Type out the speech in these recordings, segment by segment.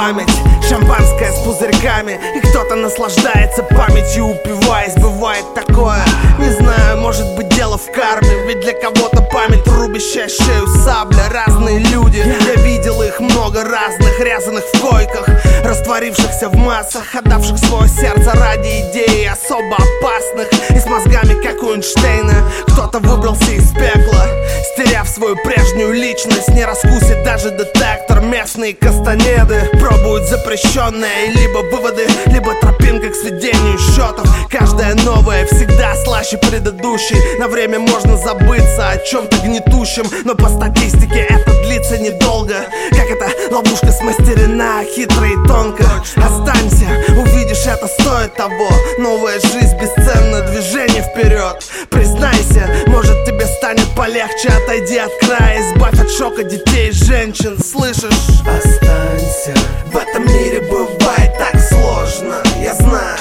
память, шампанское с пузырьками, и кто-то наслаждается памятью, упиваясь. Бывает такое, не знаю, может быть дело в карме. Ведь для кого-то память рубящая шею сабля. Разные люди, я видел их много разных, рязаных в койках, растворившихся в массах, отдавших свое сердце ради идей особо опасных и с мозгами, как у Эйнштейна. Кто-то выбрался из пекла, стеряв свою прежнюю личность. Не раскусит даже детектор. Местные кастанеды пробуют запрещенное, и либо выводы, либо тропинка к сведению счетов. Каждая новая всегда слаще предыдущей. На время можно забыться о чем-то гнетущем, но по статистике это длится недолго. Как эта ловушка смастерена хитро и тонко. Останься, увидишь, это стоит того. Новая жизнь бесценна, движение вперед. Признайся, может тебе станет полегче. Отойди от края, избавь от шока детей и женщин. Слышишь? Останься, в этом мире бывает так сложно. Я знаю,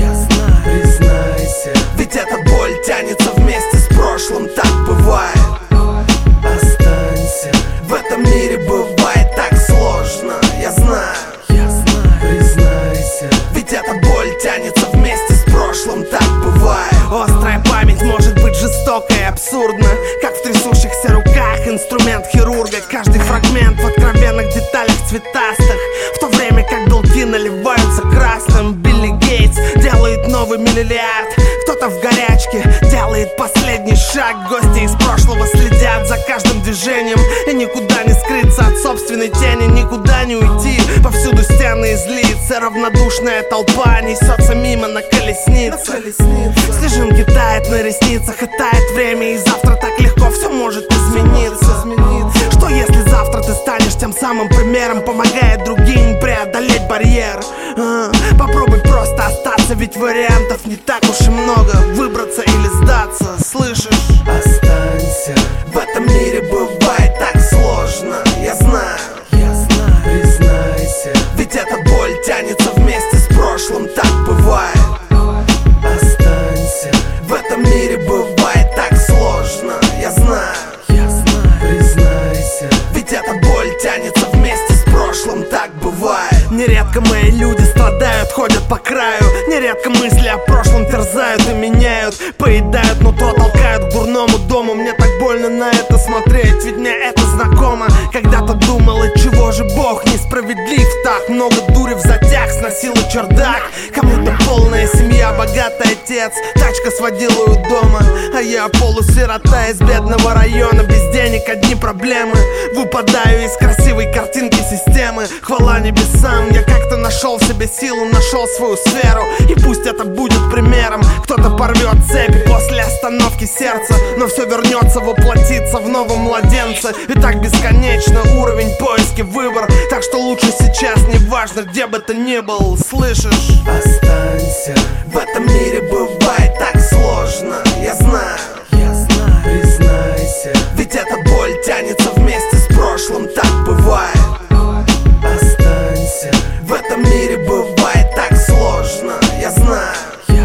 признайся, ведь эта боль тянется вместе с прошлым. Так бывает. Останься, в этом мире бывает так сложно. Я знаю, признайся, ведь эта боль тянется вместе с прошлым. Так бывает. Острая память может быть жестокой и абсурдна, как в трясущихся руках инструмент хирурга. Каждый фрагмент в откровенных деталях цветастых, в то время как белки наливаются красным. Билли Гейтс делает новый миллиард, кто-то в горячке делает последний шаг. Гости из прошлого следят за каждым движением, и никуда не скрыться от собственной тени, никуда не уйти. Повсюду стены из лиц, равнодушная толпа несется мимо на колеснице. Снежинки тает на ресницах, и тает время, и завтра так легко все может измениться. Что если завтра ты станешь тем самым примером, помогая другим преодолеть барьер? Попробуй просто остаться, ведь вариантов не так уж и много. Выбраться или сдаться, слышишь? Останься, в этом мире бывает так сложно. Я знаю, признайся, ведь эта боль тянется вместе с прошлым. Так бывает. Останься, в этом мире бывает так сложно. Я знаю, признайся, ведь эта боль тянется вместе с прошлым. Так бывает. Нередко мои люди страдают, ходят по краю. Нередко мысли о прошлом терзают и меняют, поедают нутро, толкают к дурному дому. Мне так больно на это смотреть, ведь мне это знакомо. Когда-то думал, и чего же Бог несправедлив? Так много дури в затяг, сносила чердак. Кому-то полная семья, богатый отец, тачка с водилой у дома, а я полусирота из бедного района. Без денег одни проблемы, выпадаю из красивой картинки системы. Хвала небесам, я как-то нашел в себе силу, нашел свою сферу. И пусть это будет примером, кто-то порвет цепи после остановки сердца, но все вернется, воплотится в новом младенце. И так бесконечно уровень, поиски, выбор. Так что лучше сейчас, неважно где бы ты ни был, слышишь? Останься, в этом мире бывает так сложно. Я знаю, признайся, ведь эта боль тянется вместе с прошлым. Так бывает. Останься, в этом мире бывает так сложно. Я знаю,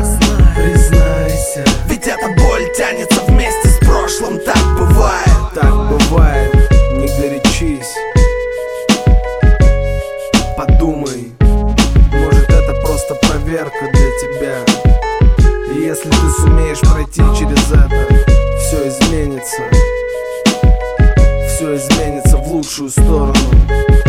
признайся, ведь эта боль тянется вместе с прошлым. Так бывает. Так бывает, не горячись. Подумай, может это просто проверка для тебя. И если ты сумеешь пройти через это, все изменится. Все изменится в лучшую сторону.